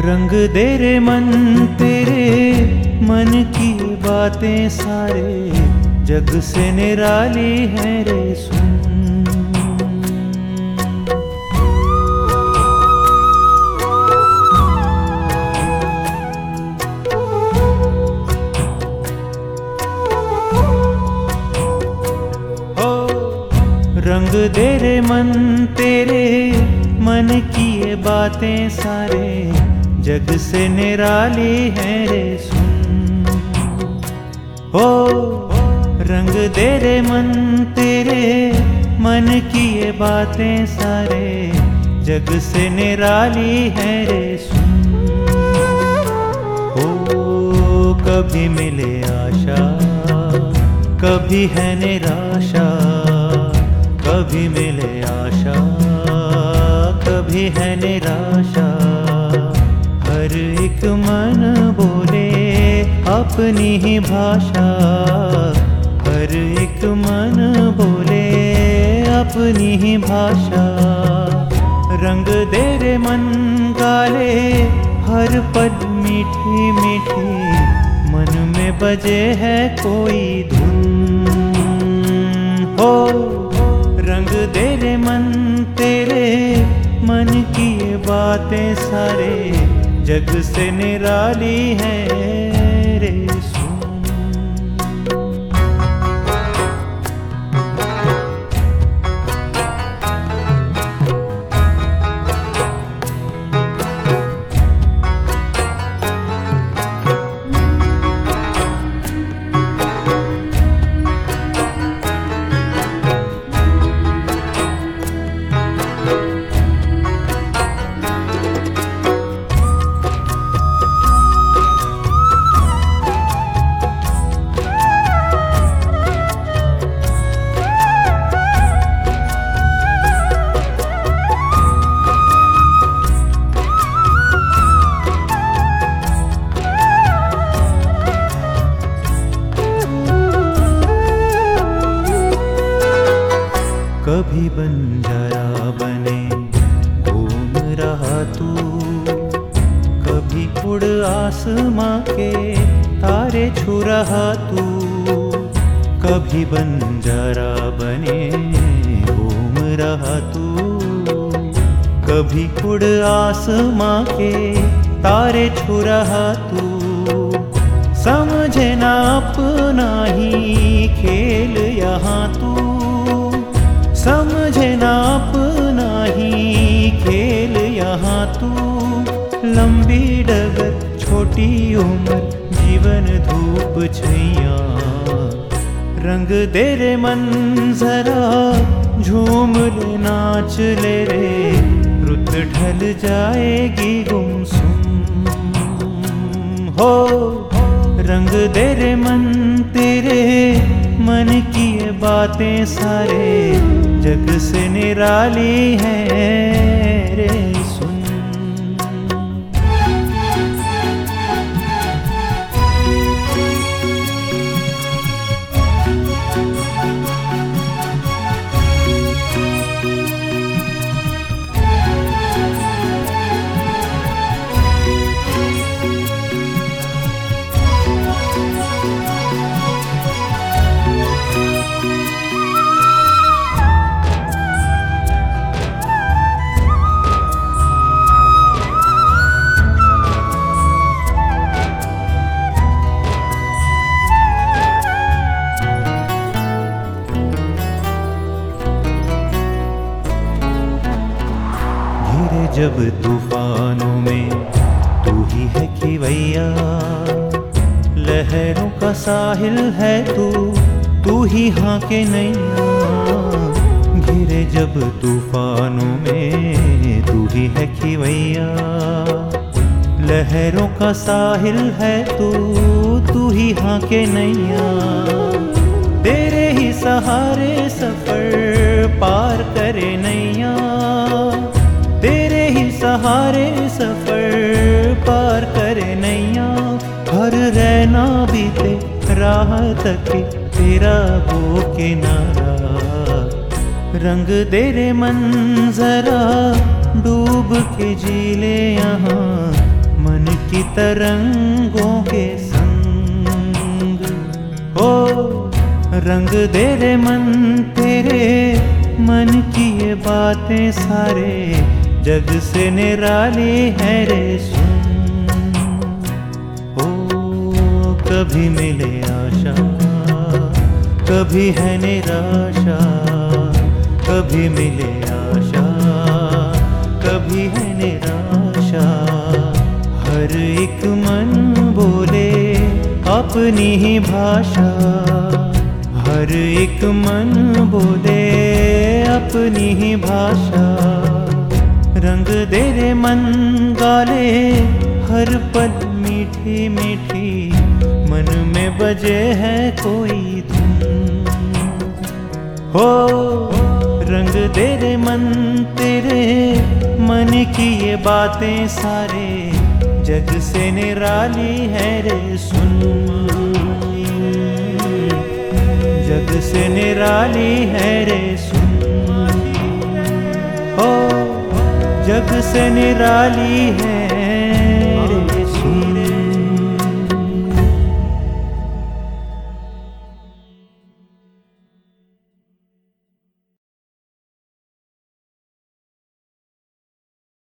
रंग दे रे मन तेरे मन की बातें सारे जग से निराली हैं रे सुन। रंग दे रे मन तेरे मन की ये बातें सारे जग से निराली हैं रे सुन। हो रंग दे रे मन तेरे मन की ये बातें सारे जग से निराली हैं रे सुन। हो कभी मिले आशा कभी है निराशा, कभी मिले आशा कभी है निराशा। हर एक मन बोले अपनी ही भाषा, हर एक मन बोले अपनी ही भाषा। रंग दे रे मन गाले हर पल मीठी मीठी, मन में बजे है कोई धुन। हो रंग दे रे मन तेरे मन की ये बातें सारे जग से निराली हैं रे सुन। कभी बंजारा बने घूम रहा तू, कभी उड़ आसमां के तारे छू रहा तू। कभी बंजारा बने घूम रहा तू, कभी उड़ आसमां के तारे छू रहा तू। समझे ना अपना ही खेल यहाँ तू, समझे ना अपना ही खेल यहाँ तू। लंबी डगर छोटी उम्र जीवन धूप छैया, रंग दे रे मन जरा झूम ले नाच ले रे, रुत ढल जाएगी गुमसुम। हो रंग दे रे मन तेरे मन की ये बातें सारे जग से निराली हैं रे सुन। जब तूफानों में तू ही है खिवैया, लहरों का साहिल है तू, तू ही हाँ के नैया। घिरे जब तूफानों में तू ही है खिवैया, लहरों का साहिल है तू, तू ही हाँ के नैया। तेरे ही सहारे सफर पार करे नैया, तेरे ही सहारे सफर पार करे नैया। हर रहना बीते राह तक तेरा वो किनारा, रंग दे रे मन जरा डूब के जी ले यहाँ तरंगों के संग। ओ रंग दे रे मन तेरे मन की ये बातें सारे जग से निराली है रे सुन। ओ कभी मिले आशा कभी है निराशा, कभी मिले आशा कभी है निराशा। हर एक मन बोले अपनी ही भाषा, हर एक मन बोले अपनी ही भाषा। रंग दे रे मन गाले हर पल मीठी मीठी, मन में बजे है कोई धुन। हो रंग दे रे मन तेरे मन की ये बातें सारे जग से निराली है रे सुन। जग से निराली है रे सुन। ओ जग से निराली है